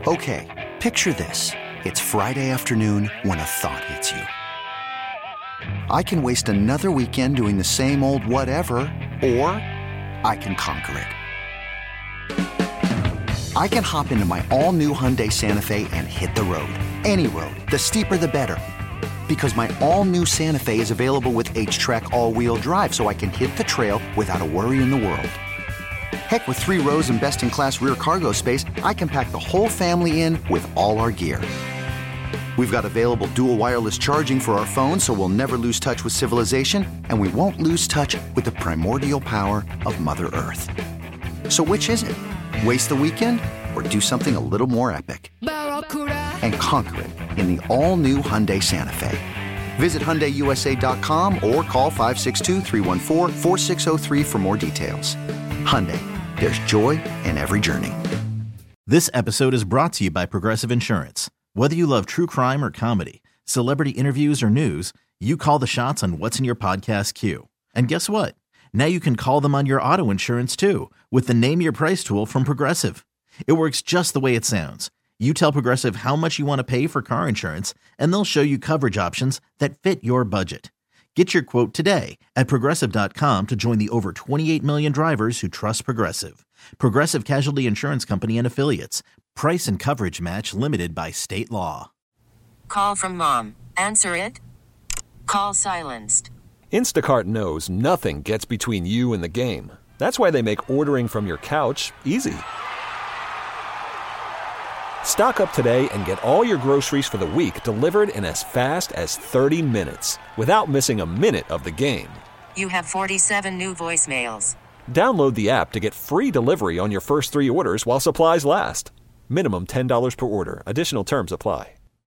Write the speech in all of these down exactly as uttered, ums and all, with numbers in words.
Okay, picture this. It's Friday afternoon when a thought hits you. I can waste another weekend doing the same old whatever, or I can conquer it. I can hop into my all-new Hyundai Santa Fe and hit the road. Any road. The steeper, the better. Because my all-new Santa Fe is available with H-Track all-wheel drive, so I can hit the trail without a worry in the world. Heck, with three rows and best-in-class rear cargo space, I can pack the whole family in with all our gear. We've got available dual wireless charging for our phones, so we'll never lose touch with civilization, and we won't lose touch with the primordial power of Mother Earth. So which is it? Waste the weekend or do something a little more epic? And conquer it in the all-new Hyundai Santa Fe. Visit Hyundai U S A dot com or call five six two, three one four, four six zero three for more details. Hyundai, there's joy in every journey. This episode is brought to you by Progressive Insurance. Whether you love true crime or comedy, celebrity interviews or news, you call the shots on what's in your podcast queue. And guess what? Now you can call them on your auto insurance too with the Name Your Price tool from Progressive. It works just the way it sounds. You tell Progressive how much you want to pay for car insurance, and they'll show you coverage options that fit your budget. Get your quote today at Progressive dot com to join the over twenty-eight million drivers who trust Progressive. Progressive Casualty Insurance Company and Affiliates. Price and coverage match limited by state law. Call from mom. Answer it. Call silenced. Instacart knows nothing gets between you and the game. That's why they make ordering from your couch easy. Stock up today and get all your groceries for the week delivered in as fast as thirty minutes without missing a minute of the game. You have forty-seven new voicemails. Download the app to get free delivery on your first three orders while supplies last. Minimum ten dollars per order. Additional terms apply.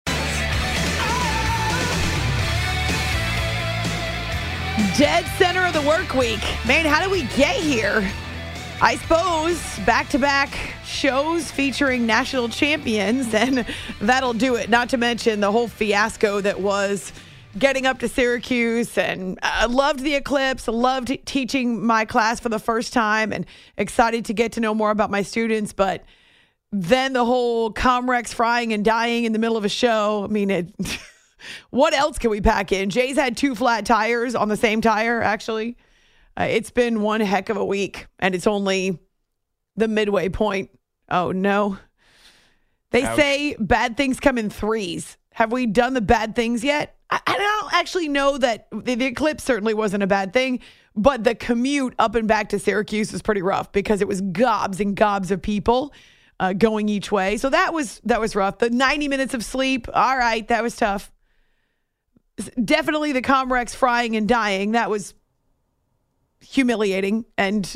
Dead center of the work week. Man, how did we get here? I suppose back-to-back shows featuring national champions, and that'll do it. Not to mention the whole fiasco that was getting up to Syracuse, and I loved the Eclipse, loved teaching my class for the first time, and excited to get to know more about my students, but then the whole Comrex frying and dying in the middle of a show. I mean, it, what else can we pack in? Jay's had two flat tires on the same tire, actually. Uh, it's been one heck of a week, and it's only the midway point. Oh, no. They Ouch. say bad things come in threes. Have we done the bad things yet? I, I don't actually know that the, the Eclipse certainly wasn't a bad thing, but the commute up and back to Syracuse was pretty rough because it was gobs and gobs of people uh, going each way. So that was that was rough. The ninety minutes of sleep, all right, that was tough. Definitely the Comrex frying and dying, that was humiliating and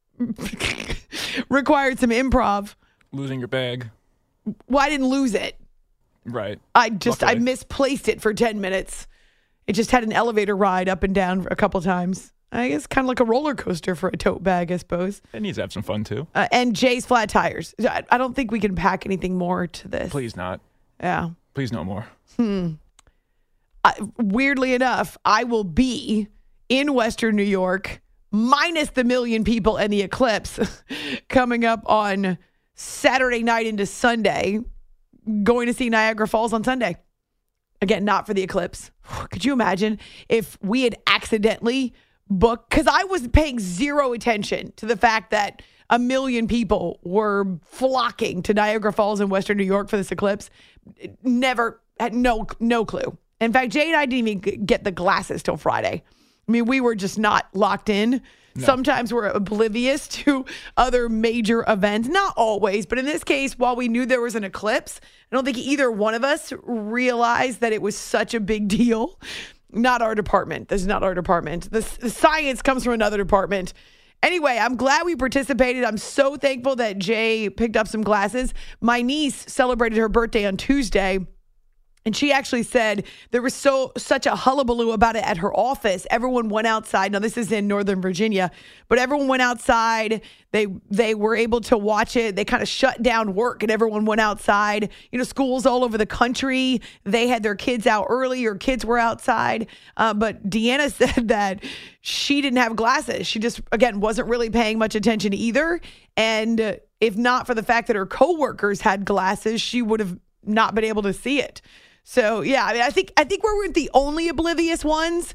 required some improv. Losing your bag. Well, I didn't lose it. Right. I just, Luckily. I misplaced it for ten minutes. It just had an elevator ride up and down a couple times. I guess kind of like a roller coaster for a tote bag, I suppose. It needs to have some fun, too. Uh, and Jay's flat tires. I, I don't think we can pack anything more to this. Please not. Yeah. Please no more. Hmm. I, weirdly enough, I will be in Western New York, minus the million people and the Eclipse, coming up on Saturday night into Sunday, going to see Niagara Falls on Sunday. Again, not for the Eclipse. Could you imagine if we had accidentally booked, because I was paying zero attention to the fact that a million people were flocking to Niagara Falls in Western New York for this Eclipse. Never, had no, no clue. In fact, Jay and I didn't even get the glasses till Friday. I mean, we were just not locked in. No. Sometimes we're oblivious to other major events. Not always, but in this case, while we knew there was an eclipse, I don't think either one of us realized that it was such a big deal. Not our department. This is not our department. The, the science comes from another department. Anyway, I'm glad we participated. I'm so thankful that Jay picked up some glasses. My niece celebrated her birthday on Tuesday. And she actually said there was so such a hullabaloo about it at her office. Everyone went outside. Now, this is in Northern Virginia, but everyone went outside. They they were able to watch it. They kind of shut down work and everyone went outside. You know, schools all over the country, they had their kids out early or kids were outside. Uh, but Deanna said that she didn't have glasses. She just, again, wasn't really paying much attention either. And uh, if not for the fact that her coworkers had glasses, she would have not been able to see it. So yeah, I mean, I think I think we weren't the only oblivious ones.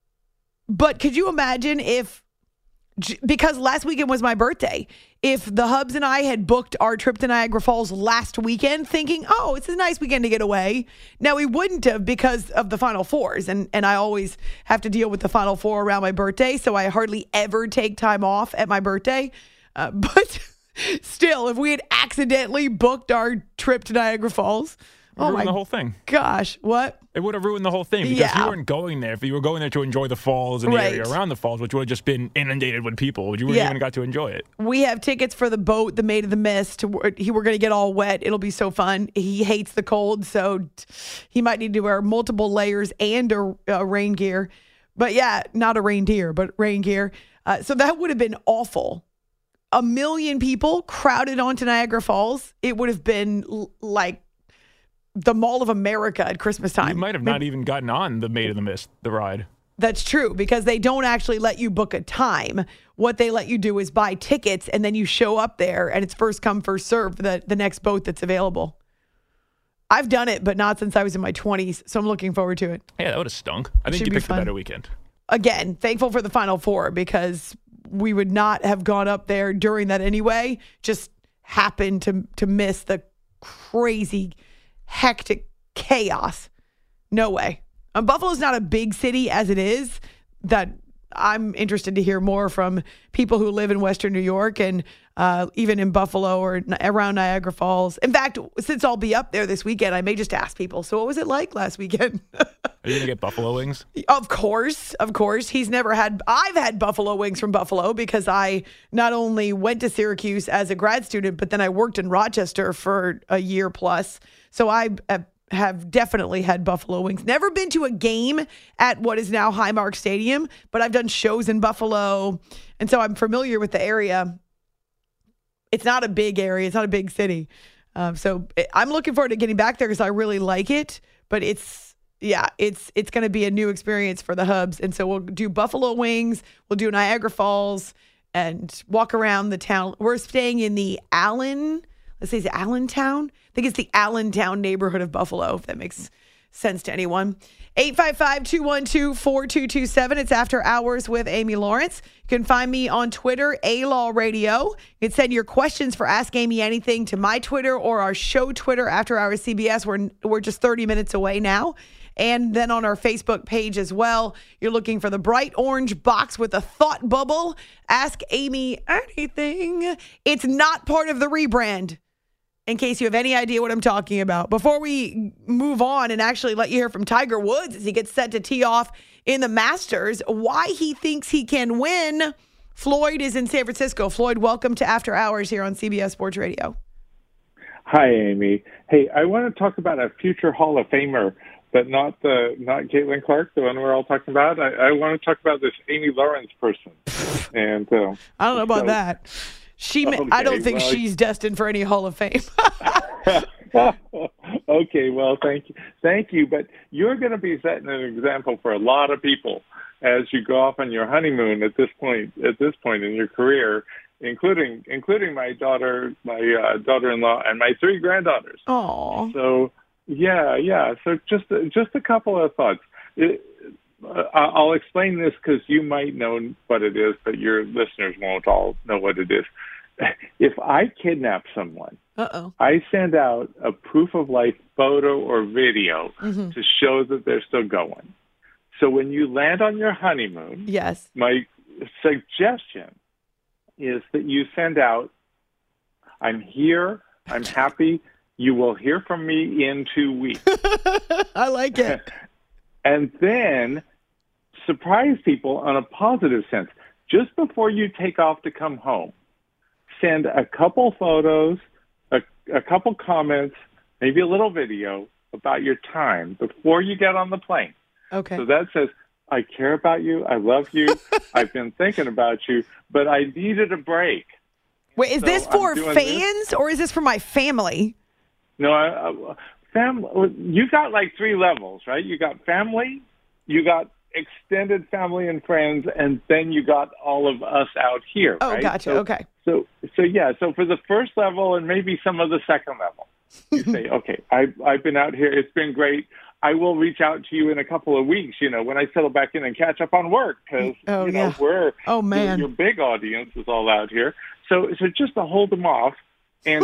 But could you imagine if, because last weekend was my birthday, if the Hubs and I had booked our trip to Niagara Falls last weekend thinking, oh, it's a nice weekend to get away. Now, we wouldn't have because of the Final Fours. And, and I always have to deal with the Final Four around my birthday. So I hardly ever take time off at my birthday. Uh, but still, if we had accidentally booked our trip to Niagara Falls, It oh ruined my the whole thing. gosh, what? It would have ruined the whole thing because Yeah. you weren't going there. If you were going there to enjoy the falls and the Right. area around the falls, which would have just been inundated with people, you wouldn't Yeah. even got to enjoy it. We have tickets for the boat, the Maid of the Mist. He, we're going to get all wet. It'll be so fun. He hates the cold, so he might need to wear multiple layers and a, a rain gear. But yeah, not a reindeer, but rain gear. Uh, so that would have been awful. A million people crowded onto Niagara Falls. It would have been l- like the Mall of America at Christmas time. You might have not even gotten on the Maid of the Mist, the ride. That's true, because they don't actually let you book a time. What they let you do is buy tickets, and then you show up there, and it's first come, first serve for the, the next boat that's available. I've done it, but not since I was in my twenties, so I'm looking forward to it. Yeah, that would have stunk. I think Should you be picked fun. a better weekend. Again, thankful for the Final Four, because we would not have gone up there during that anyway. Just happened to to miss the crazy, hectic chaos. No way. Um, Buffalo's not a big city as it is. That I'm interested to hear more from people who live in Western New York and uh, even in Buffalo or n- around Niagara Falls. In fact, since I'll be up there this weekend, I may just ask people, so what was it like last weekend? Are you going to get buffalo wings? Of course, of course. He's never had, I've had buffalo wings from Buffalo because I not only went to Syracuse as a grad student, but then I worked in Rochester for a year plus. So I have have definitely had buffalo wings. Never been to a game at what is now Highmark Stadium, but I've done shows in Buffalo. And so I'm familiar with the area. It's not a big area. It's not a big city. Um, so I'm looking forward to getting back there because I really like it. But it's, yeah, it's it's going to be a new experience for the Hubs. And so we'll do buffalo wings. We'll do Niagara Falls and walk around the town. We're staying in the Allen, let's say it's Allentown. I think it's the Allentown neighborhood of Buffalo, if that makes sense to anyone. eight five five, two one two, four two two seven. It's After Hours with Amy Lawrence. You can find me on Twitter, A Law Radio. You can send your questions for Ask Amy Anything to my Twitter or our show Twitter, After Hours C B S. We're, we're just thirty minutes away now. And then on our Facebook page as well, you're looking for the bright orange box with a thought bubble. Ask Amy Anything. It's not part of the rebrand, in case you have any idea what I'm talking about. Before we move on and actually let you hear from Tiger Woods as he gets set to tee off in the Masters, why he thinks he can win, Floyd is in San Francisco. Floyd, welcome to After Hours here on C B S Sports Radio. Hi, Amy. Hey, I want to talk about a future Hall of Famer, but not the not Caitlin Clark, the one we're all talking about. I, I want to talk about this Amy Lawrence person. And uh, I don't know about so, that. She, Okay, I don't think well, she's destined for any Hall of Fame. Okay, well, thank you, thank you. But you're going to be setting an example for a lot of people as you go off on your honeymoon at this point. At this point in your career, including including my daughter, my uh, daughter-in-law, and my three granddaughters. Aw. So, yeah, yeah. So just just a couple of thoughts. It, uh, I'll explain this because you might know what it is, but your listeners won't all know what it is. If I kidnap someone, Uh-oh. I send out a proof of life photo or video Mm-hmm. to show that they're still going. So when you land on your honeymoon, Yes. my suggestion is that you send out, I'm here, I'm happy, you will hear from me in two weeks. I like it. And then surprise people on a positive sense. Just before you take off to come home, send a couple photos, a, a couple comments, maybe a little video about your time before you get on the plane. Okay. So that says, I care about you, I love you, I've been thinking about you, but I needed a break. Wait, is So this I'm for doing fans or is this for my family? No, I, I, fam, you got like three levels, right? You got family, you got extended family and friends, and then you got all of us out here. Oh, right? gotcha. So, okay. So, so yeah. So for the first level and maybe some of the second level, you say, okay, I've I've been out here. It's been great. I will reach out to you in a couple of weeks. You know, when I settle back in and catch up on work, because Oh, you know yeah. we're Oh, man. your, your big audience is all out here. So, so just to hold them off, and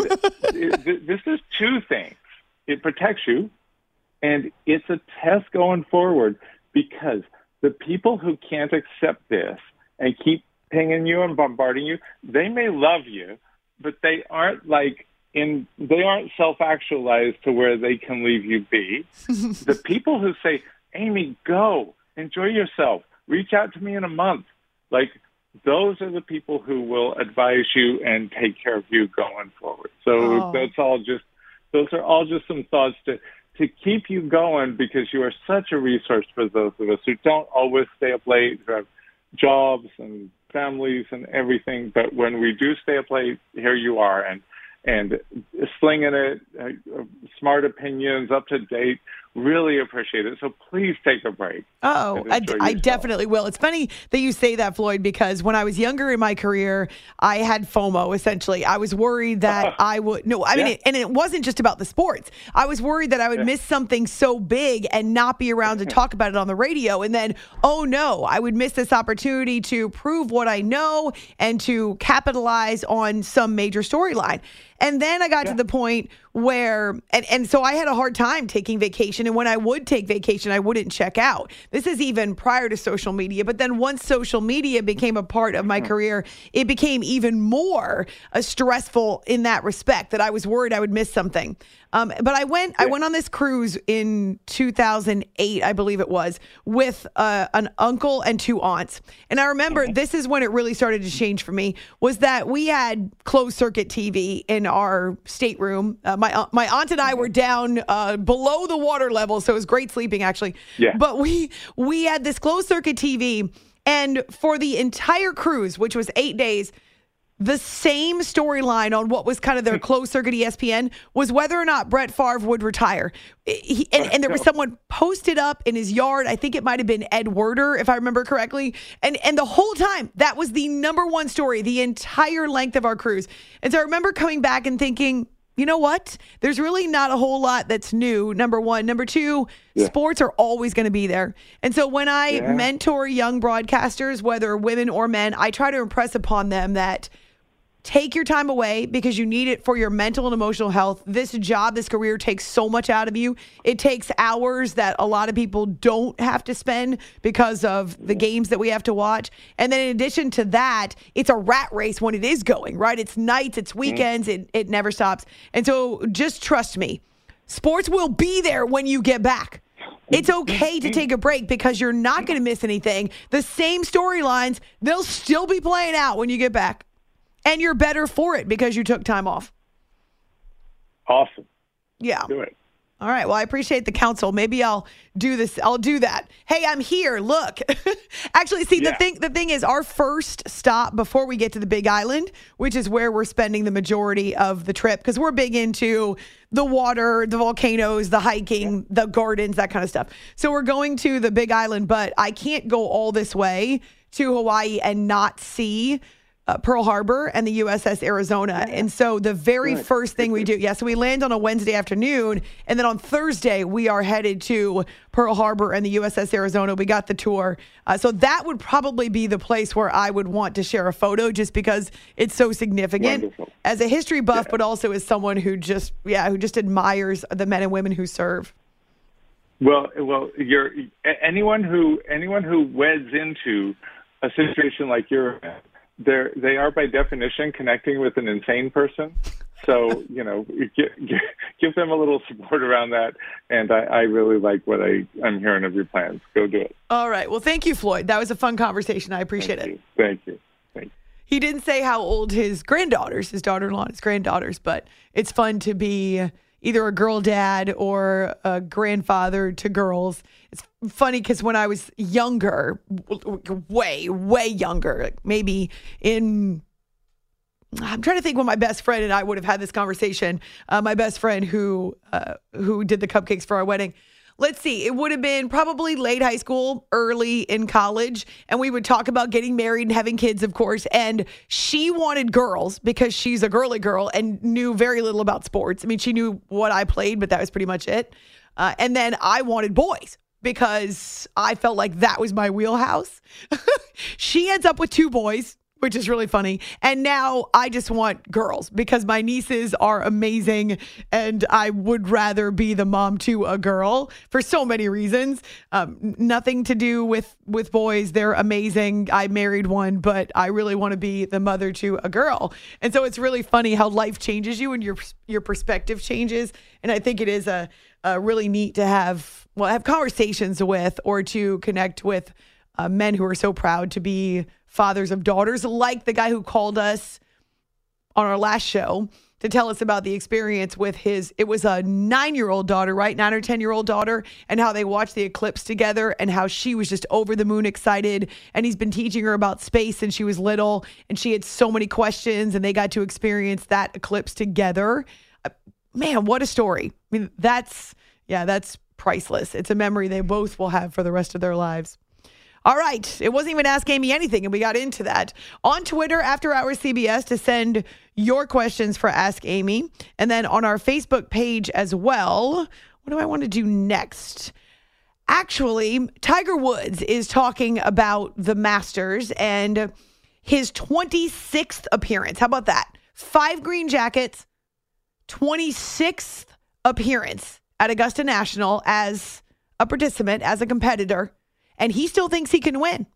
it, this is two things. It protects you, and it's a test going forward, because the people who can't accept this and keep pinging you and bombarding you, they may love you, but they aren't like in they aren't self-actualized to where they can leave you be. The people who say, Amy, go, enjoy yourself, reach out to me in a month, like those are the people who will advise you and take care of you going forward. So Oh. that's all just those are all just some thoughts to to keep you going, because you are such a resource for those of us who don't always stay up late, who have jobs and families and everything. But when we do stay up late, here you are, and and slinging it, uh, smart opinions, up to date. Really appreciate it. So please take a break. Oh, and I, enjoy I yourself. definitely will. It's funny that you say that, Floyd, because when I was younger in my career, I had FOMO, essentially. I was worried that I would, no, I mean, Yeah. it, and it wasn't just about the sports. I was worried that I would miss something so big and not be around to talk about it on the radio. And then, oh no, I would miss this opportunity to prove what I know and to capitalize on some major storyline. And then I got to the point where, and, and so I had a hard time taking vacation. And when I would take vacation, I wouldn't check out. This is even prior to social media. But then once social media became a part of my career, it became even more uh, stressful in that respect, that I was worried I would miss something. Um, but I went, I went on this cruise in two thousand eight, I believe it was, with uh, an uncle and two aunts. And I remember this is when it really started to change for me, was that we had closed circuit T V in our stateroom. Uh, my uh, my aunt and I were down uh, below the water level, so it was great sleeping actually. Yeah. But we we had this closed circuit T V, and for the entire cruise, which was eight days, the same storyline on what was kind of their closed circuit E S P N was whether or not Brett Favre would retire. He, and, and there was someone posted up in his yard. I think it might have been Ed Werder, if I remember correctly. And and the whole time, that was the number one story, the entire length of our cruise. And so I remember coming back and thinking, you know what? There's really not a whole lot that's new, number one. Number two, Yeah. sports are always going to be there. And so when I Yeah. mentor young broadcasters, whether women or men, I try to impress upon them that take your time away because you need it for your mental and emotional health. This job, this career takes so much out of you. It takes hours that a lot of people don't have to spend because of the games that we have to watch. And then in addition to that, it's a rat race when it is going, right? It's nights, it's weekends, it, it never stops. And so just trust me, sports will be there when you get back. It's okay to take a break because you're not going to miss anything. The same storylines, they'll still be playing out when you get back. And you're better for it because you took time off. Awesome. Yeah. Do it. All right. Well, I appreciate the counsel. Maybe I'll do this. I'll do that. Hey, I'm here. Look. Actually, see, Yeah. the thing the thing is our first stop before we get to the Big Island, which is where we're spending the majority of the trip, because we're big into the water, the volcanoes, the hiking, the gardens, that kind of stuff. So we're going to the Big Island, but I can't go all this way to Hawaii and not see Uh, Pearl Harbor and the U S S Arizona. And so the very Good. first thing we do, yeah, so we land on a Wednesday afternoon, and then on Thursday, we are headed to Pearl Harbor and the U S S Arizona. We got the tour. Uh, so that would probably be the place where I would want to share a photo just because it's so significant Wonderful. as a history buff, Yeah. but also as someone who just, yeah, who just admires the men and women who serve. Well, well, you're anyone who anyone who weds into a situation like you're in, they're they are by definition connecting with an insane person. So you know, give, give them a little support around that. And I, I really like what I I'm hearing of your plans. Go do it. All right. Well, thank you, Floyd. That was a fun conversation. I appreciate Thank it. you. Thank you. Thank you. He didn't say how old his granddaughters, his daughter-in-law and his granddaughters, but it's fun to be either a girl dad or a grandfather to girls. It's funny because when I was younger, way, way younger, like maybe in, I'm trying to think when my best friend and I would have had this conversation. Uh, my best friend who uh, who did the cupcakes for our wedding. let's see, it would have been probably late high school, early in college, and we would talk about getting married and having kids, of course, and she wanted girls because she's a girly girl and knew very little about sports. I mean, she knew what I played, but that was pretty much it. Uh, and then I wanted boys because I felt like that was my wheelhouse. She ends up with two boys, which is really funny. And now I just want girls because my nieces are amazing and I would rather be the mom to a girl for so many reasons. Um, nothing to do with, with boys. They're amazing. I married one, but I really want to be the mother to a girl. And so it's really funny how life changes you and your, your perspective changes. And I think it is a, a really neat to have, well, have conversations with or to connect with uh, men who are so proud to be fathers of daughters, like the guy who called us on our last show to tell us about the experience with his, it was a nine-year-old daughter, right? Nine or ten-year-old daughter, and how they watched the eclipse together and how she was just over the moon excited. And he's been teaching her about space since she was little, and she had so many questions, and they got to experience that eclipse together. Uh, man, what a story. I mean, that's, yeah, that's priceless. It's a memory they both will have for the rest of their lives. All right. It wasn't even Ask Amy Anything, and we got into that. On Twitter, After Hours C B S, to send your questions for Ask Amy. And then on our Facebook page as well. What do I want to do next? Actually, Tiger Woods is talking about the Masters and his twenty-sixth appearance. How about that? Five green jackets, twenty-sixth appearance at Augusta National as a participant, as a competitor. And he still thinks he can win.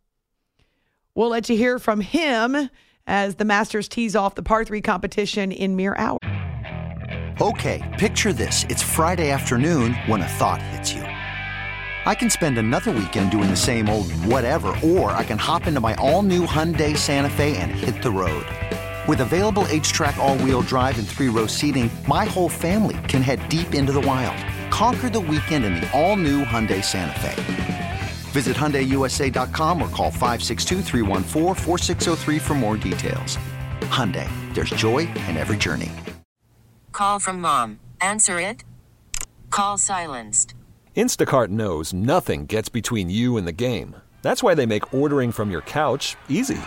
We'll let you hear from him as the Masters tees off the par three competition in mere hours. Okay, picture this. It's Friday afternoon when a thought hits you. I can spend another weekend doing the same old whatever, or I can hop into my all-new Hyundai Santa Fe and hit the road. With available H-Track all-wheel drive and three-row seating, my whole family can head deep into the wild. Conquer the weekend in the all-new Hyundai Santa Fe. Visit Hyundai U S A dot com or call five six two, three one four, four six zero three for more details. Hyundai, there's joy in every journey. Call from mom. Answer it. Call silenced. Instacart knows nothing gets between you and the game. That's why they make ordering from your couch easy.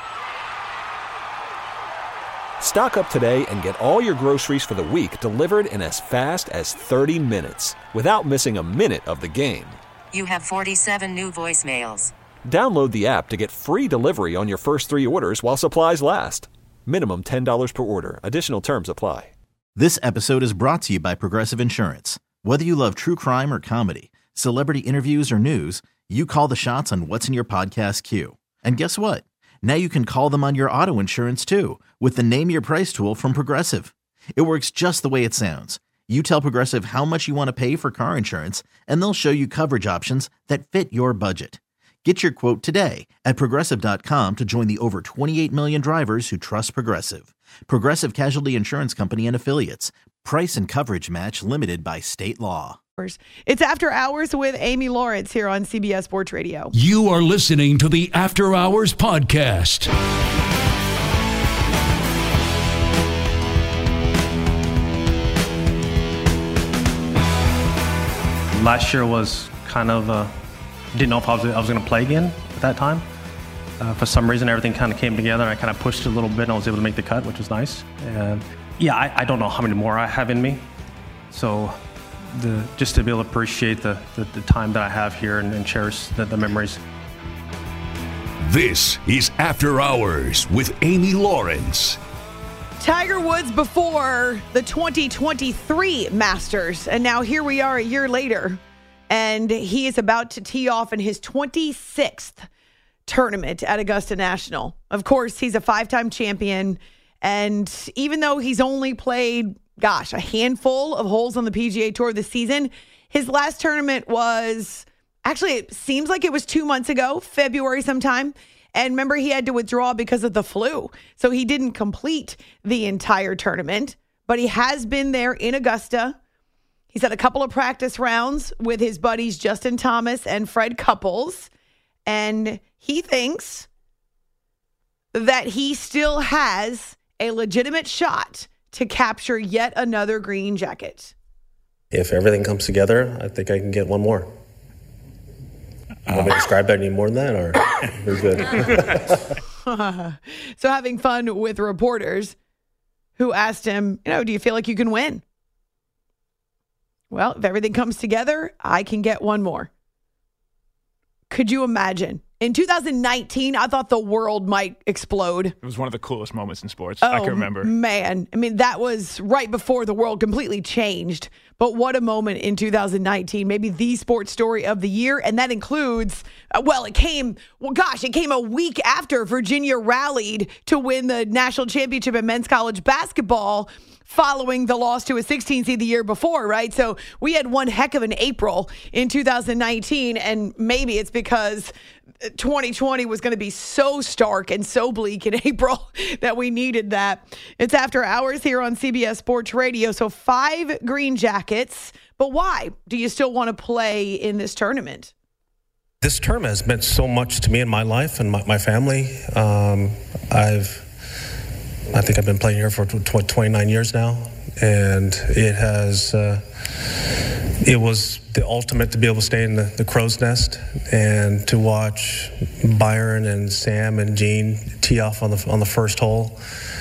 Stock up today and get all your groceries for the week delivered in as fast as thirty minutes without missing a minute of the game. You have forty-seven new voicemails. Download the app to get free delivery on your first three orders while supplies last. Minimum ten dollars per order. Additional terms apply. This episode is brought to you by Progressive Insurance. Whether you love true crime or comedy, celebrity interviews or news, you call the shots on what's in your podcast queue. And guess what? Now you can call them on your auto insurance too with the Name Your Price tool from Progressive. It works just the way it sounds. You tell Progressive how much you want to pay for car insurance, and they'll show you coverage options that fit your budget. Get your quote today at Progressive dot com to join the over twenty-eight million drivers who trust Progressive. Progressive Casualty Insurance Company and Affiliates. Price and coverage match limited by state law. It's After Hours with Amy Lawrence here on C B S Sports Radio. You are listening to the After Hours podcast. Last year was kind of, uh, didn't know if I was, I was going to play again at that time. Uh, for some reason, everything kind of came together, and I kind of pushed it a little bit, and I was able to make the cut, which was nice. And yeah, I, I don't know how many more I have in me. So the, just to be able to appreciate the, the, the time that I have here and, and cherish the, the memories. This is After Hours with Amy Lawrence. Tiger Woods before the twenty twenty-three Masters, and now here we are a year later, and he is about to tee off in his twenty-sixth tournament at Augusta National. Of course, he's a five-time champion, and even though he's only played, gosh, a handful of holes on the P G A Tour this season, his last tournament was, actually, it seems like it was two months ago, February sometime. And remember, he had to withdraw because of the flu. So he didn't complete the entire tournament, but he has been there in Augusta. He's had a couple of practice rounds with his buddies Justin Thomas and Fred Couples. And he thinks that he still has a legitimate shot to capture yet another green jacket. If everything comes together, I think I can get one more. You want me to describe that any more than that, or we're good? So having fun with reporters who asked him, you know, do you feel like you can win? Well, if everything comes together, I can get one more. Could you imagine? In two thousand nineteen, I thought the world might explode. It was one of the coolest moments in sports. Oh, I can remember. Man. I mean, that was right before the world completely changed. But what a moment in two thousand nineteen. Maybe the sports story of the year. And that includes, uh, well, it came, well, gosh, it came a week after Virginia rallied to win the national championship in men's college basketball, following the loss to a sixteen seed the year before, right? So we had one heck of an April in two thousand nineteen, and maybe it's because twenty twenty was going to be so stark and so bleak in April that we needed that. It's After Hours here on C B S Sports Radio. So five green jackets, but why do you still want to play in this tournament? This tournament has meant so much to me in my life and my, my family. Um, I've I think I've been playing here for twenty-nine years now, and it has, uh, it was the ultimate to be able to stay in the, the crow's nest and to watch Byron and Sam and Gene tee off on the on the first hole.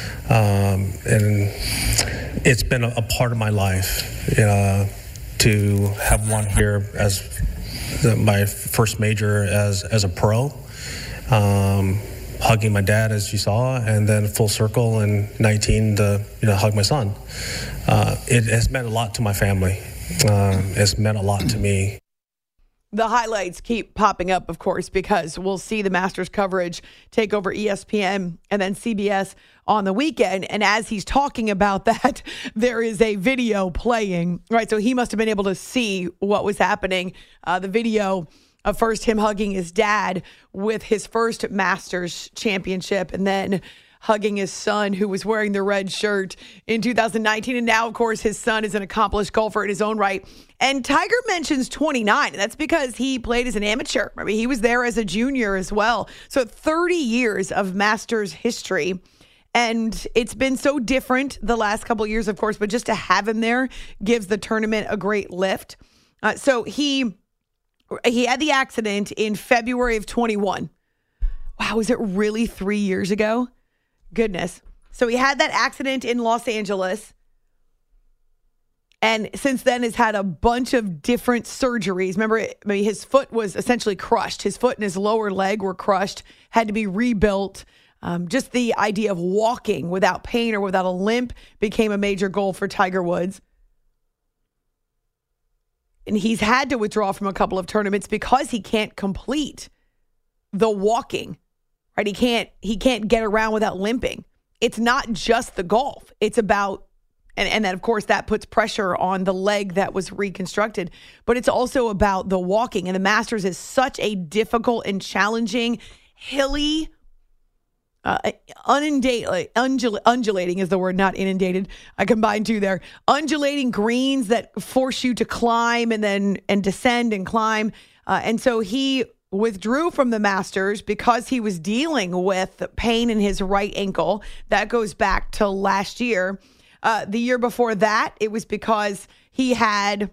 Um, and it's been a, a part of my life uh, to have won here as the, my first major as, as a pro. Um, hugging my dad, as you saw, and then full circle in nineteen to you know hug my son. Uh, it has meant a lot to my family. Um, it's meant a lot to me. The highlights keep popping up, of course, because we'll see the Masters coverage take over E S P N and then C B S on the weekend. And as he's talking about that, there is a video playing, right? So he must have been able to see what was happening. Uh, the video of first him hugging his dad with his first Masters championship, and then hugging his son who was wearing the red shirt in two thousand nineteen. And now, of course, his son is an accomplished golfer in his own right. And Tiger mentions twenty-nine. And that's because he played as an amateur. I mean, he was there as a junior as well. So thirty years of Masters history. And it's been so different the last couple of years, of course, but just to have him there gives the tournament a great lift. Uh, so he... He had the accident in February of twenty-one. Wow, is it really three years ago? Goodness. So he had that accident in Los Angeles. And since then has had a bunch of different surgeries. Remember, I mean, his foot was essentially crushed. His foot and his lower leg were crushed, had to be rebuilt. Um, just the idea of walking without pain or without a limp became a major goal for Tiger Woods. And he's had to withdraw from a couple of tournaments because he can't complete the walking, right? He can't, he can't get around without limping. It's not just the golf. It's about, and, and then of course that puts pressure on the leg that was reconstructed, but it's also about the walking. And the Masters is such a difficult and challenging, hilly, Uh, undulating, undul- undulating is the word, not inundated. I combined two there. Undulating greens that force you to climb and then and descend and climb. Uh, and so he withdrew from the Masters because he was dealing with pain in his right ankle. That goes back to last year. Uh, the year before that, it was because he had,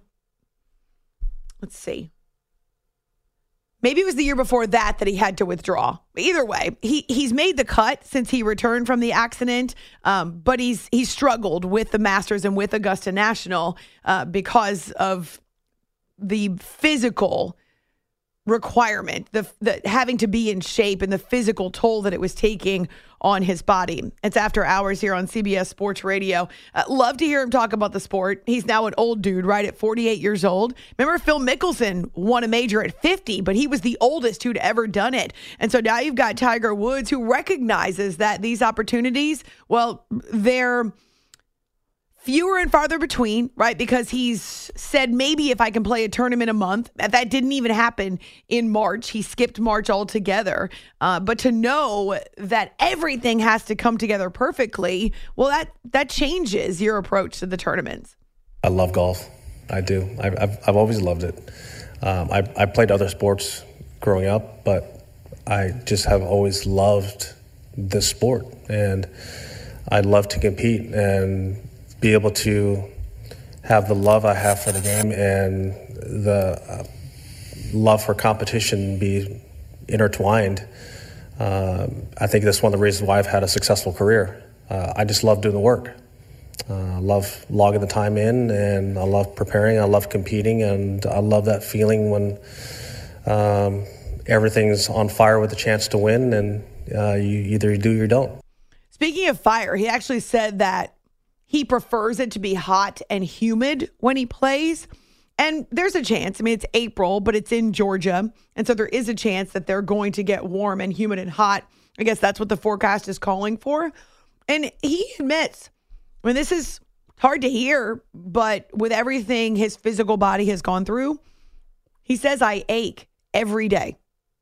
let's see. Maybe it was the year before that that he had to withdraw. Either way, he he's made the cut since he returned from the accident, um, but he's he's struggled with the Masters and with Augusta National uh, because of the physical requirement, the, the having to be in shape and the physical toll that it was taking on his body. It's After Hours here on C B S Sports Radio. Uh, love to hear him talk about the sport. He's now an old dude, right, at forty-eight years old. Remember, Phil Mickelson won a major at fifty, but he was the oldest who'd ever done it. And so now you've got Tiger Woods, who recognizes that these opportunities, well, they're fewer and farther between, right? Because he's said, maybe if I can play a tournament a month. That didn't even happen in March. He skipped March altogether. Uh, but to know that everything has to come together perfectly, well, that that changes your approach to the tournaments. I love golf. I do. I've I've, I've always loved it. Um, I I played other sports growing up, but I just have always loved this sport, and I love to compete and be able to have the love I have for the game and the uh, love for competition be intertwined. Um, I think that's one of the reasons why I've had a successful career. Uh, I just love doing the work. I uh, love logging the time in, and I love preparing. I love competing, and I love that feeling when um, everything's on fire with a chance to win, and uh, you either you do or you don't. Speaking of fire, he actually said that he prefers it to be hot and humid when he plays. And there's a chance. I mean, it's April, but it's in Georgia. And so there is a chance that they're going to get warm and humid and hot. I guess that's what the forecast is calling for. And he admits, I mean, this is hard to hear, but with everything his physical body has gone through, he says, I ache every day.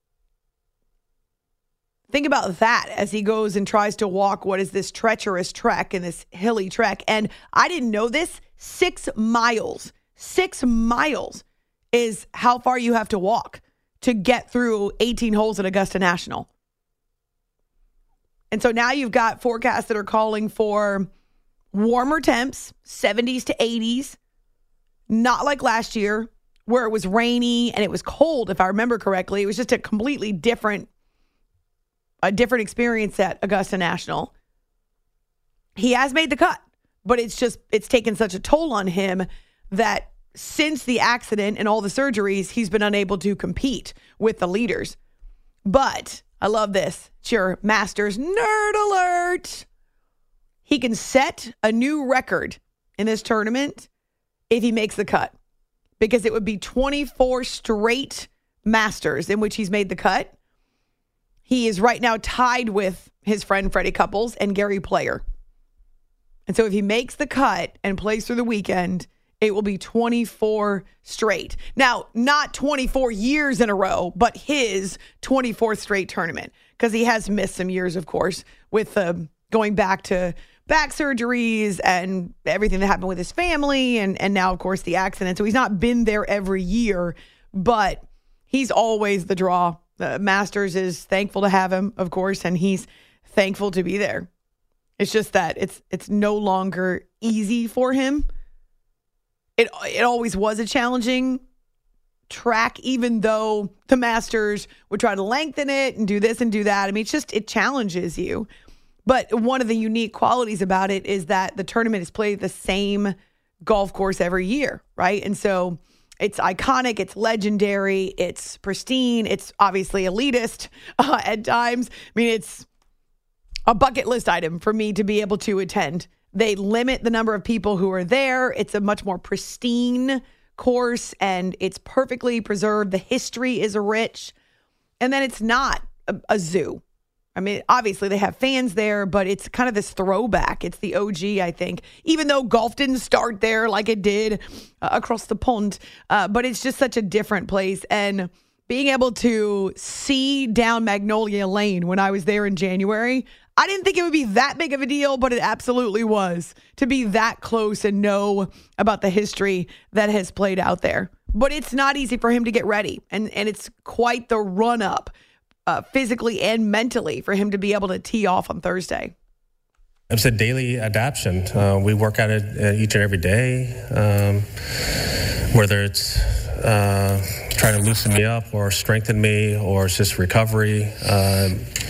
Think about that as he goes and tries to walk what is this treacherous trek and this hilly trek. And I didn't know this, six miles. Six miles is how far you have to walk to get through eighteen holes at Augusta National. And so now you've got forecasts that are calling for warmer temps, seventies to eighties, not like last year where it was rainy and it was cold, if I remember correctly. It was just a completely different, a different experience at Augusta National. He has made the cut, but it's just, it's taken such a toll on him that since the accident and all the surgeries, he's been unable to compete with the leaders. But I love this. It's your Masters nerd alert. He can set a new record in this tournament if he makes the cut, because it would be twenty-four straight Masters in which he's made the cut. He is right now tied with his friend Freddie Couples and Gary Player. And so if he makes the cut and plays through the weekend, it will be twenty-four straight. Now, not twenty-four years in a row, but his twenty-fourth straight tournament, because he has missed some years, of course, with uh, going back to back surgeries and everything that happened with his family, and, and now, of course, the accident. So he's not been there every year, but he's always the draw. The Masters is thankful to have him, of course, and he's thankful to be there. It's just that it's it's no longer easy for him. It it always was a challenging track, even though the Masters would try to lengthen it and do this and do that. I mean, it's just, it challenges you. But one of the unique qualities about it is that the tournament is played at the same golf course every year, right? And so it's iconic, it's legendary, it's pristine, it's obviously elitist uh, at times. I mean, it's a bucket list item for me to be able to attend. They limit the number of people who are there. It's a much more pristine course, and it's perfectly preserved. The history is rich. And then it's not a, a zoo. I mean, obviously they have fans there, but it's kind of this throwback. It's the O G, I think, even though golf didn't start there like it did uh, across the pond. Uh, but it's just such a different place. And being able to see down Magnolia Lane when I was there in January, I didn't think it would be that big of a deal, but it absolutely was, to be that close and know about the history that has played out there. But it's not easy for him to get ready. And, and it's quite the run up uh, physically and mentally for him to be able to tee off on Thursday. It's a daily adaptation. Uh, we work at it each and every day, um, whether it's uh, trying to loosen me up or strengthen me, or it's just recovery. Uh,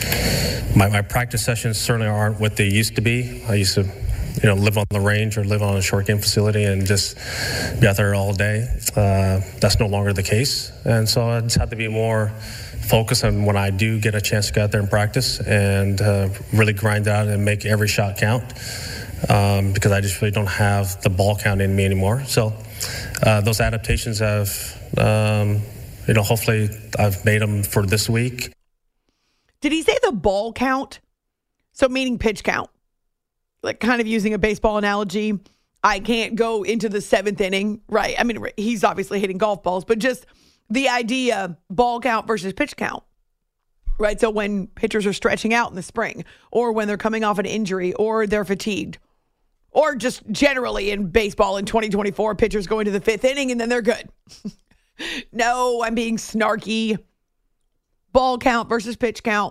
my, my practice sessions certainly aren't what they used to be. I used to, you know, live on the range or live on a short game facility and just be out there all day. Uh, that's no longer the case. And so I just have to be more focused on when I do get a chance to go out there and practice and uh, really grind out and make every shot count, um, because I just really don't have the ball count in me anymore. So uh, those adaptations have, um, you know, hopefully I've made them for this week. Did he say the ball count? So meaning pitch count, like kind of using a baseball analogy. I can't go into the seventh inning, right? I mean, he's obviously hitting golf balls, but just the idea, ball count versus pitch count, right? So when pitchers are stretching out in the spring, or when they're coming off an injury, or they're fatigued, or just generally in baseball in twenty twenty-four, pitchers go into the fifth inning and then they're good. No, I'm being snarky. Ball count versus pitch count.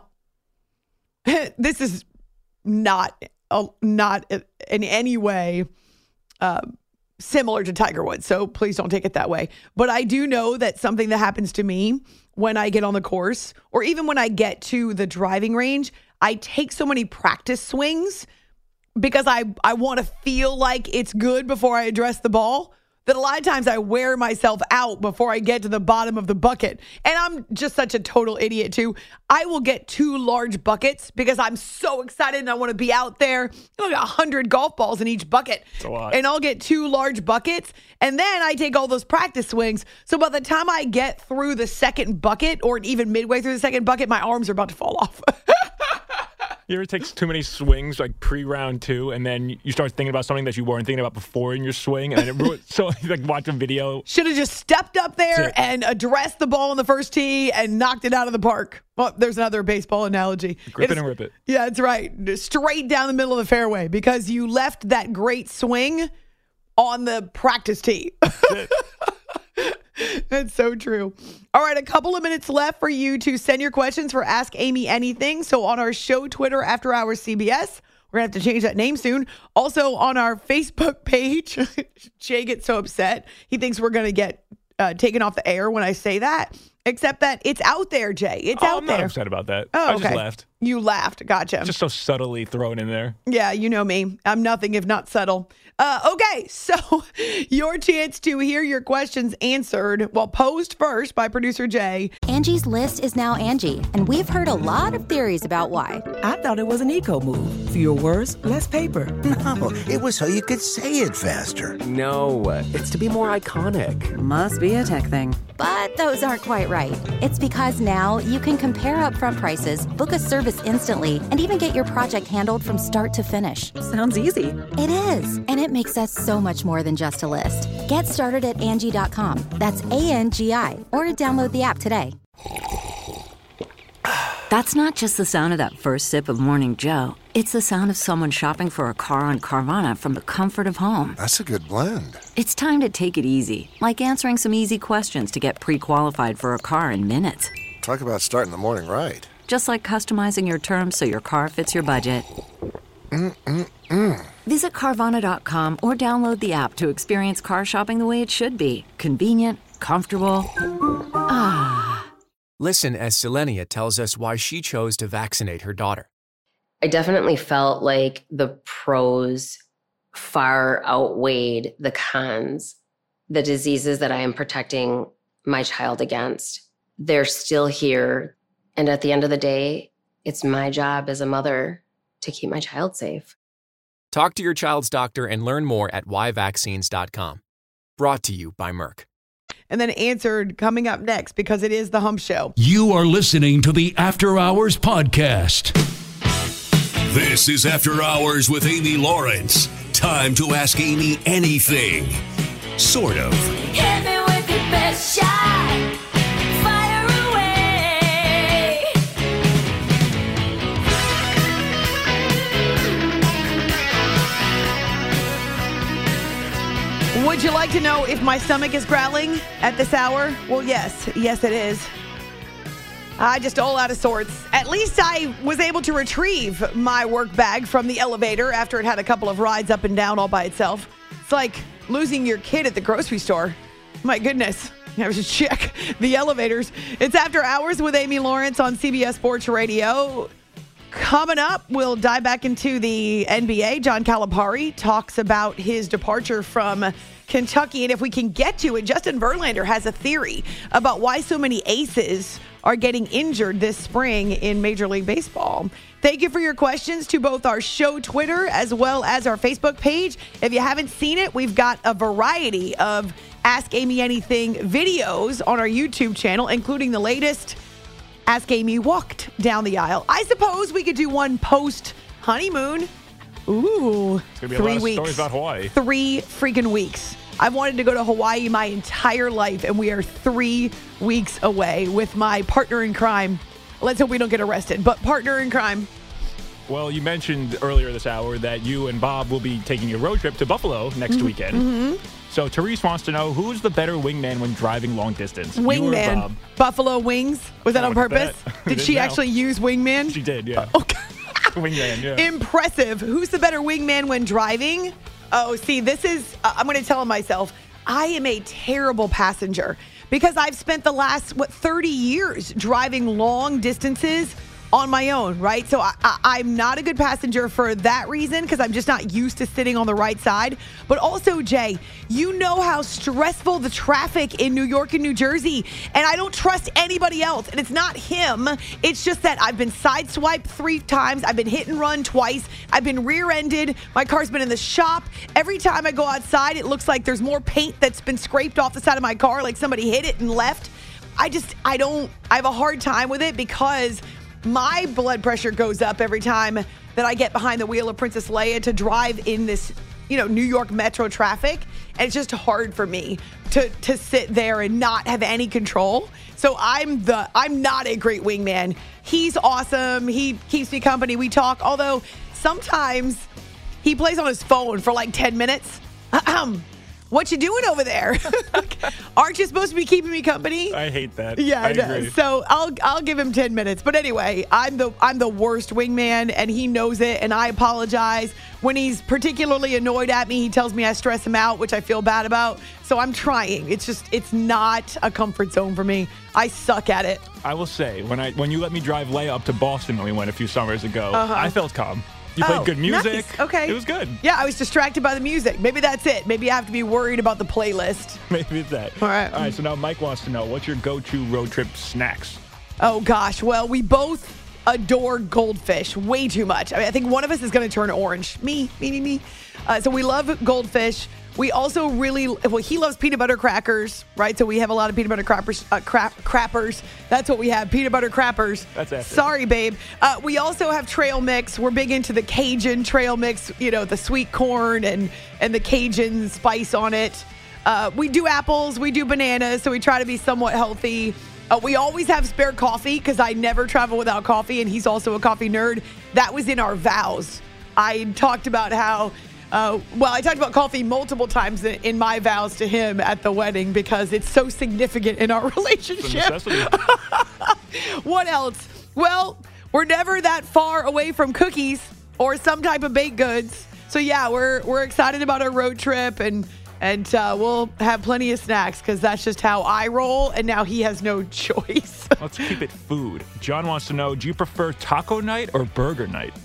This is not, uh, not in any way uh, similar to Tiger Woods, so please don't take it that way. But I do know that something that happens to me when I get on the course, or even when I get to the driving range, I take so many practice swings because I, I want to feel like it's good before I address the ball, that a lot of times I wear myself out before I get to the bottom of the bucket. And I'm just such a total idiot too. I will get two large buckets because I'm so excited and I want to be out there. You know, a hundred golf balls in each bucket. That's a lot. And I'll get two large buckets. And then I take all those practice swings. So by the time I get through the second bucket, or even midway through the second bucket, my arms are about to fall off. You ever take too many swings, like pre-round two, and then you start thinking about something that you weren't thinking about before in your swing, and then it ruined, so you like watch a video. Should have just stepped up there and addressed the ball on the first tee and knocked it out of the park. Well, there's another baseball analogy. Grip It's- it and rip it. Yeah, that's right. Straight down the middle of the fairway because you left that great swing on the practice tee. That's so true. All right, a couple of minutes left for you to send your questions for Ask Amy Anything. So on our show Twitter, After Hours C B S, we're going to have to change that name soon. Also on our Facebook page, Jay gets so upset. He thinks we're going to get uh, taken off the air when I say that. Except that it's out there, Jay. It's oh, out I'm there. not upset about that. Oh, I okay. just laughed. You laughed. Gotcha. Just so subtly thrown in there. Yeah, you know me. I'm nothing if not subtle. Uh, okay, so your chance to hear your questions answered, well, posed first by producer Jay. Angie's List is now Angie, and we've heard a lot of theories about why. I thought it was an eco move. Fewer words, less paper. No, it was so you could say it faster. No, it's to be more iconic. Must be a tech thing. But those aren't quite right. It's because now you can compare upfront prices, book a service instantly, and even get your project handled from start to finish. Sounds easy. It is, and it makes us so much more than just a list. Get started at Angie dot com. That's A N G I, or download the app today. That's not just the sound of that first sip of Morning Joe. It's the sound of someone shopping for a car on Carvana from the comfort of home. That's a good blend. It's time to take it easy, like answering some easy questions to get pre-qualified for a car in minutes. Talk about starting the morning right. Just like customizing your terms so your car fits your budget. Mm-mm-mm. Visit Carvana dot com or download the app to experience car shopping the way it should be. Convenient, comfortable. Ah. Listen as Selenia tells us why she chose to vaccinate her daughter. I definitely felt like the pros far outweighed the cons. The diseases that I am protecting my child against, they're still here. And at the end of the day, it's my job as a mother to keep my child safe. Talk to your child's doctor and learn more at why vaccines dot com. Brought to you by Merck. And then answered coming up next because it is the Hump Show. You are listening to the After Hours Podcast. This is After Hours with Amy Lawrence. Time to ask Amy anything. Sort of. Hit me with your best shot. Fire away. Would you like to know if my stomach is growling at this hour? Well, yes. Yes, it is. I just all out of sorts. At least I was able to retrieve my work bag from the elevator after it had a couple of rides up and down all by itself. It's like losing your kid at the grocery store. My goodness. You have to check the elevators. It's After Hours with Amy Lawrence on C B S Sports Radio. Coming up, we'll dive back into the N B A. John Calipari talks about his departure from Kentucky. And if we can get to it, Justin Verlander has a theory about why so many aces are getting injured this spring in Major League Baseball. Thank you for your questions to both our show Twitter as well as our Facebook page. If you haven't seen it, we've got a variety of Ask Amy Anything videos on our YouTube channel, including the latest Ask Amy Walked Down the Aisle. I suppose we could do one post-honeymoon. Ooh, It's going to be three a lot weeks. of stories about Hawaii. Three freaking weeks. I've wanted to go to Hawaii my entire life, and we are three weeks away with my partner in crime. Let's hope we don't get arrested, but partner in crime. Well, you mentioned earlier this hour that you and Bob will be taking a road trip to Buffalo next Mhm. weekend. Mhm. So Therese wants to know, who's the better wingman when driving long distance? You or Wingman. Bob? Buffalo Wings. Was that Oh, on look at purpose? that. It Did is she now. actually use wingman? She did, yeah. Okay. Wingman, yeah. Impressive. Who's the better wingman when driving? Oh, see, this is, uh, I'm going to tell myself, I am a terrible passenger because I've spent the last, what, thirty years driving long distances on my own, right? So I, I, I'm not a good passenger for that reason because I'm just not used to sitting on the right side. But also, Jay, you know how stressful the traffic in New York and New Jersey, and I don't trust anybody else. And it's not him. It's just that I've been sideswiped three times. I've been hit and run twice. I've been rear-ended. My car's been in the shop. Every time I go outside, it looks like there's more paint that's been scraped off the side of my car, like somebody hit it and left. I just, I don't, I have a hard time with it because my blood pressure goes up every time that I get behind the wheel of Princess Leia to drive in this, you know, New York metro traffic. And it's just hard for me to to sit there and not have any control. So I'm the I'm not a great wingman. He's awesome. He keeps me company. We talk, although sometimes he plays on his phone for like ten minutes. What you doing over there? Aren't you supposed to be keeping me company? I hate that. Yeah, I I know. agree. So I'll I'll give him ten minutes. But anyway, I'm the I'm the worst wingman, and he knows it. And I apologize when he's particularly annoyed at me. He tells me I stress him out, which I feel bad about. So I'm trying. It's just it's not a comfort zone for me. I suck at it. I will say when I when you let me drive Leia up to Boston when we went a few summers ago, Uh-huh. I felt calm. You played Oh, good music. nice. Okay. It was good. Yeah, I was distracted by the music. Maybe that's it. Maybe I have to be worried about the playlist. Maybe it's that. All right. All right. So now Mike wants to know, what's your go-to road trip snacks? Oh, gosh. Well, we both adore goldfish way too much. I mean, I think one of us is going to turn orange. Me, me, me, me. Uh, so we love goldfish. We also really, well, he loves peanut butter crackers, right? So we have a lot of peanut butter crappers, uh, crap, crappers. That's what we have, peanut butter crappers. That's it. Sorry, babe. Uh, we also have trail mix. We're big into the Cajun trail mix, you know, the sweet corn and, and the Cajun spice on it. Uh, we do apples, we do bananas, so we try to be somewhat healthy. Uh, we always have spare coffee because I never travel without coffee, and he's also a coffee nerd. That was in our vows. I talked about how... Uh, well, I talked about coffee multiple times in, in my vows to him at the wedding because it's so significant in our relationship. What else? Well, we're never that far away from cookies or some type of baked goods. So yeah, we're we're excited about our road trip, and and uh, we'll have plenty of snacks because that's just how I roll. And now he has no choice. Let's keep it food. John wants to know, do you prefer taco night or burger night?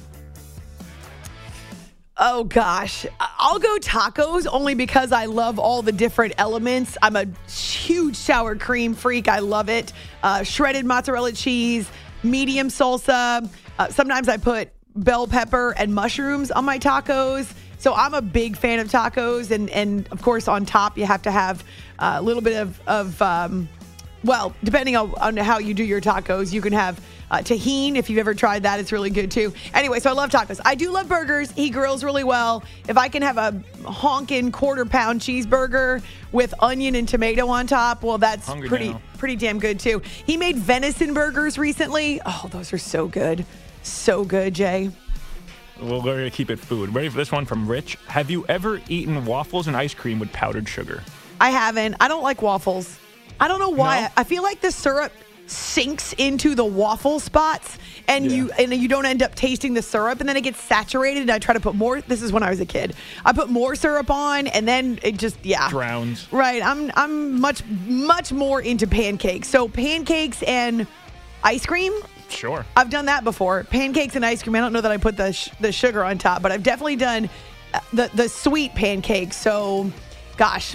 Oh, gosh. I'll go tacos only because I love all the different elements. I'm a huge sour cream freak. I love it. Uh, shredded mozzarella cheese, medium salsa. Uh, sometimes I put bell pepper and mushrooms on my tacos. So I'm a big fan of tacos. And, and of course, on top, you have to have a little bit of, of um, well, depending on, on how you do your tacos, you can have Uh, tahini, if you've ever tried that, it's really good too. Anyway, so I love tacos. I do love burgers. He grills really well. If I can have a honkin' quarter pound cheeseburger with onion and tomato on top, well, that's Hungry pretty now. pretty damn good too. He made venison burgers recently. Oh, those are so good. So good, Jay. Well, we're going to keep it food. Ready for this one from Rich? Have you ever eaten waffles and ice cream with powdered sugar? I haven't. I don't like waffles. I don't know why. No? I feel like the syrup sinks into the waffle spots and Yeah. you and you don't end up tasting the syrup, and then it gets saturated, and I try to put more. This is when I was a kid. I put more syrup on, and then it just yeah Drowns. Right. I'm I'm much much more into pancakes. So pancakes and ice cream. Sure. I've done that before. Pancakes and ice cream. I don't know that I put the sh- the sugar on top, but I've definitely done uh, the the sweet pancakes. So, gosh,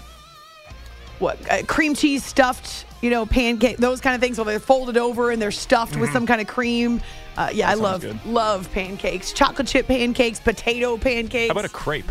what uh, cream cheese stuffed, you know, pancake, those kind of things. So they're folded over and they're stuffed Mm-hmm. with some kind of cream. Uh, yeah, That I love sounds good. love pancakes, chocolate chip pancakes, potato pancakes. How about a crepe?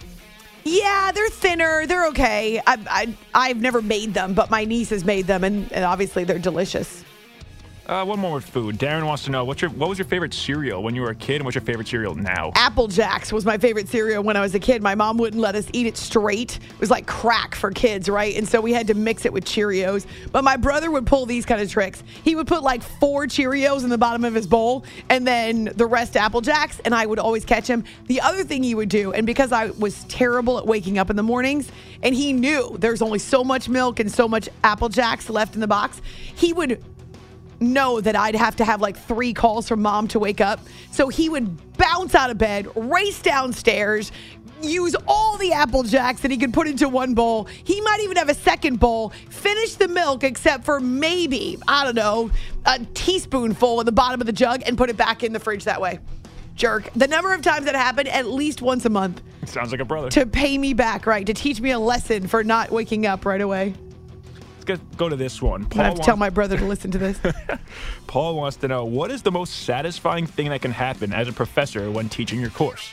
Yeah, they're thinner. They're okay. I, I I've never made them, but my niece has made them, and, and obviously they're delicious. Uh, one more with food. Darren wants to know, what's your, what was your favorite cereal when you were a kid, and what's your favorite cereal now? Apple Jacks was my favorite cereal when I was a kid. My mom wouldn't let us eat it straight. It was like crack for kids, right? And so we had to mix it with Cheerios. But my brother would pull these kind of tricks. He would put like four Cheerios in the bottom of his bowl and then the rest Apple Jacks, and I would always catch him. The other thing he would do, and because I was terrible at waking up in the mornings, and he knew there's only so much milk and so much Apple Jacks left in the box, he would know that I'd have to have like three calls from mom to wake up. So he would bounce out of bed, race downstairs, use all the Apple Jacks that he could put into one bowl. He might even have a second bowl, finish the milk except for maybe, I don't know, a teaspoonful at the bottom of the jug and put it back in the fridge that way. Jerk. The number of times that happened, at least once a month. Sounds like a brother. To pay me back, right? To teach me a lesson for not waking up right away. Let's get, go to this one. I have to tell my brother to listen to this. Paul wants to know, what is the most satisfying thing that can happen as a professor when teaching your course?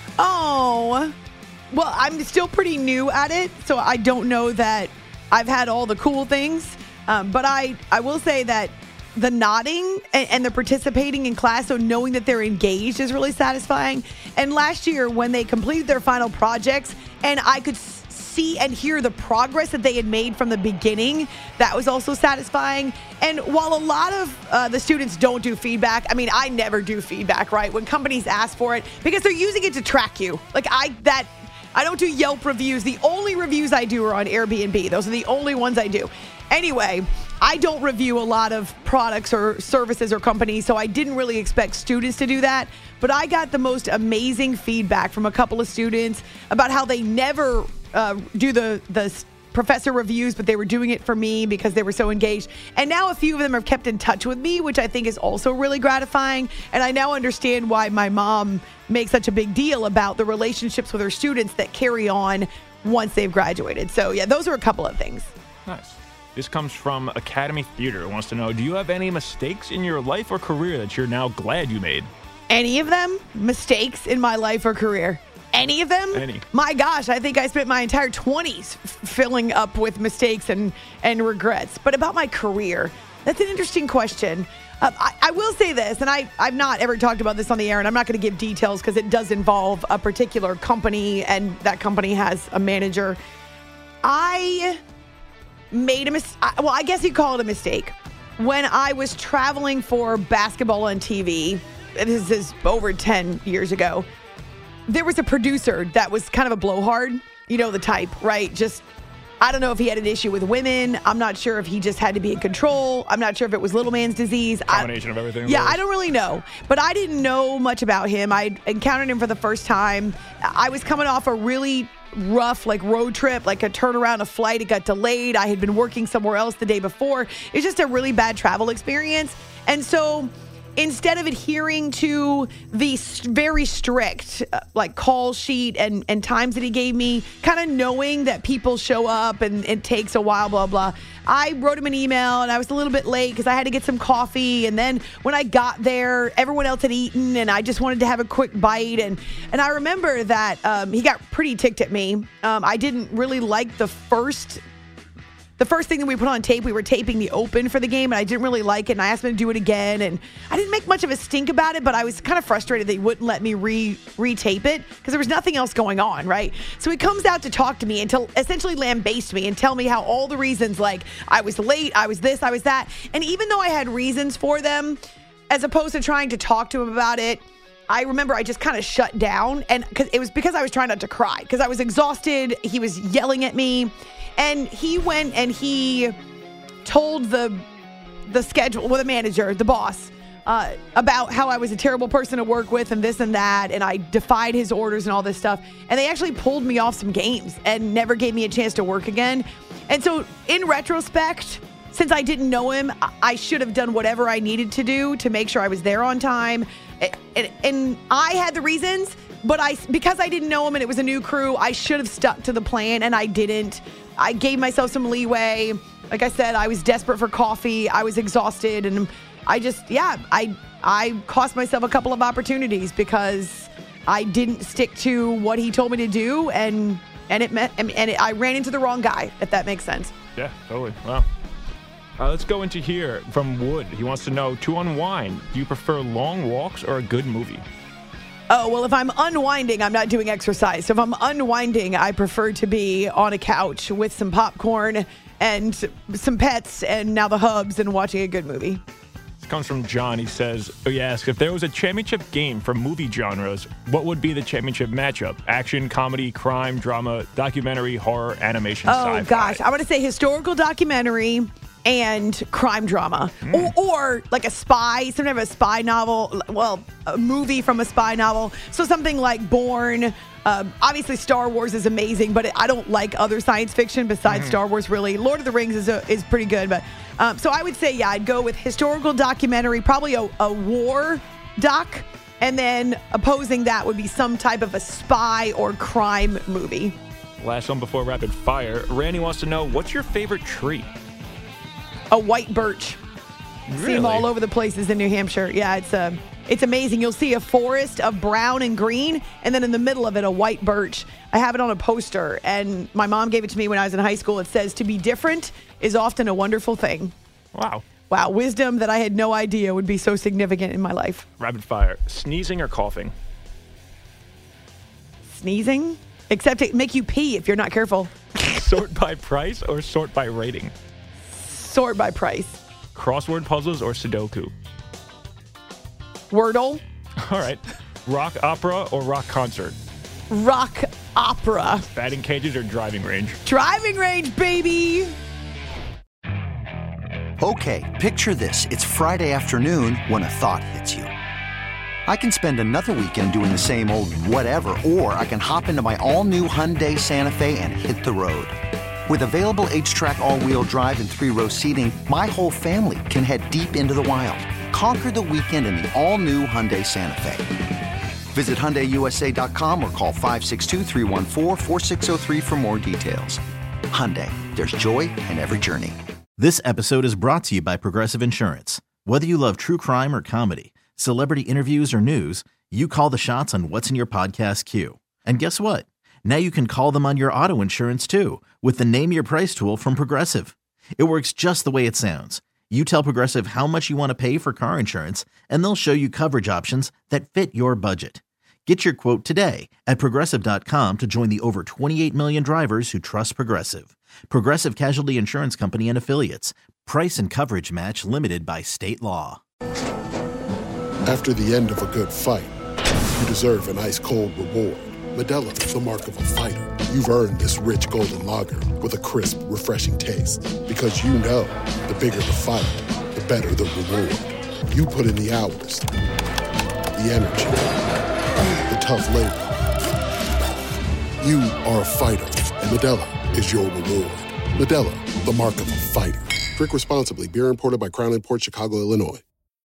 Oh, well, I'm still pretty new at it, so I don't know that I've had all the cool things. Um, but I, I will say that the nodding and, and the participating in class, so knowing that they're engaged is really satisfying. And last year when they completed their final projects and I could s- see and hear the progress that they had made from the beginning, that was also satisfying. And while a lot of uh, the students don't do feedback, I mean, I never do feedback, right? When companies ask for it, because they're using it to track you. Like I, that, I don't do Yelp reviews. The only reviews I do are on Airbnb. Those are the only ones I do. Anyway, I don't review a lot of products or services or companies, so I didn't really expect students to do that. But I got the most amazing feedback from a couple of students about how they never uh, do the, the professor reviews, but they were doing it for me because they were so engaged. And now a few of them have kept in touch with me, which I think is also really gratifying. And I now understand why my mom makes such a big deal about the relationships with her students that carry on once they've graduated. So yeah, those are a couple of things. Nice. This comes from Academy Theater. It wants to know, do you have any mistakes in your life or career that you're now glad you made? Any of them? Mistakes in my life or career? Any of them? Any. My gosh, I think I spent my entire twenties f- filling up with mistakes and, and regrets. But about my career, that's an interesting question. Uh, I, I will say this, and I, I've not ever talked about this on the air, and I'm not going to give details because it does involve a particular company, and that company has a manager. I made a mistake. Well, I guess you'd call it a mistake. When I was traveling for basketball on T V, this is over ten years ago, there was a producer that was kind of a blowhard. You know the type, right? Just, I don't know if he had an issue with women. I'm not sure if he just had to be in control. I'm not sure if it was little man's disease. Combination I, of everything. Yeah, I don't really know. But I didn't know much about him. I encountered him for the first time. I was coming off a really rough like road trip, like a turnaround, a flight. It got delayed. I had been working somewhere else the day before. It was just a really bad travel experience. And so instead of adhering to the very strict uh, like call sheet and, and times that he gave me, kind of knowing that people show up and it takes a while, blah, blah, I wrote him an email and I was a little bit late because I had to get some coffee. And then when I got there, everyone else had eaten and I just wanted to have a quick bite. And, and I remember that um, he got pretty ticked at me. Um, I didn't really like the first The first thing that we put on tape, we were taping the open for the game, and I didn't really like it, and I asked him to do it again, and I didn't make much of a stink about it, but I was kind of frustrated that he wouldn't let me re re-tape it, because there was nothing else going on, right? So he comes out to talk to me and to essentially lambaste me and tell me how all the reasons, like, I was late, I was this, I was that, and even though I had reasons for them, as opposed to trying to talk to him about it, I remember I just kind of shut down, and cause it was because I was trying not to cry, because I was exhausted, he was yelling at me. And he went and he told the the schedule, well, the manager, the boss, uh, about how I was a terrible person to work with and this and that. And I defied his orders and all this stuff. And they actually pulled me off some games and never gave me a chance to work again. And so in retrospect, since I didn't know him, I should have done whatever I needed to do to make sure I was there on time. And, and I had the reasons, but I because I didn't know him and it was a new crew, I should have stuck to the plan, and I didn't. I gave myself some leeway. Like I said, I was desperate for coffee. I was exhausted, and I just, yeah, I I cost myself a couple of opportunities because I didn't stick to what he told me to do, and and it meant, and it, I ran into the wrong guy, if that makes sense. Yeah, totally. Wow. Uh, let's go into here from Wood. He wants to know, to unwind, do you prefer long walks or a good movie? Oh, well, if I'm unwinding, I'm not doing exercise. So if I'm unwinding, I prefer to be on a couch with some popcorn and some pets and now the hubs and watching a good movie. This comes from John. He says, oh, he asks, if there was a championship game for movie genres, what would be the championship matchup? Action, comedy, crime, drama, documentary, horror, animation, oh, sci-fi. Oh, gosh. I want to say historical documentary and crime drama, mm. or, or like a spy, some type of spy novel, well, a movie from a spy novel. So something like Bourne, Um, obviously, Star Wars is amazing, but I don't like other science fiction besides Mhm. Star Wars, really. Lord of the Rings is a, is pretty good. but um, So I would say, yeah, I'd go with historical documentary, probably a, a war doc, and then opposing that would be some type of a spy or crime movie. Last one before rapid fire. Randy wants to know, what's your favorite tree? A white birch. See them Really? all over the places in New Hampshire. Yeah, it's a, it's amazing. You'll see a forest of brown and green, and then in the middle of it, a white birch. I have it on a poster, and my mom gave it to me when I was in high school. It says, to be different is often a wonderful thing. Wow. Wow, wisdom that I had no idea would be so significant in my life. Rapid fire. Sneezing or coughing? Sneezing? Except it make you pee if you're not careful. Sort by price or sort by rating? Sort by price. Crossword puzzles or Sudoku? Wordle. All right. Rock opera or rock concert? Rock opera. Batting cages or driving range? Driving range, baby. Okay, picture this. It's Friday afternoon when a thought hits you. I can spend another weekend doing the same old whatever, or I can hop into my all-new Hyundai Santa Fe and hit the road. With available H-Track all-wheel drive and three-row seating, my whole family can head deep into the wild. Conquer the weekend in the all-new Hyundai Santa Fe. Visit Hyundai U S A dot com or call five six two, three one four, four six zero three for more details. Hyundai, there's joy in every journey. This episode is brought to you by Progressive Insurance. Whether you love true crime or comedy, celebrity interviews or news, you call the shots on what's in your podcast queue. And guess what? Now you can call them on your auto insurance too with the Name Your Price tool from Progressive. It works just the way it sounds. You tell Progressive how much you want to pay for car insurance, and they'll show you coverage options that fit your budget. Get your quote today at Progressive dot com to join the over twenty-eight million drivers who trust Progressive. Progressive Casualty Insurance Company and Affiliates. Price and coverage match limited by state law. After the end of a good fight, you deserve an ice-cold reward. Modelo is the mark of a fighter. You've earned this rich golden lager with a crisp, refreshing taste. Because you know, the bigger the fight, the better the reward. You put in the hours, the energy, the tough labor. You are a fighter, and Modelo is your reward. Modelo, the mark of a fighter. Drink responsibly. Beer imported by Crown Imports, Chicago, Illinois.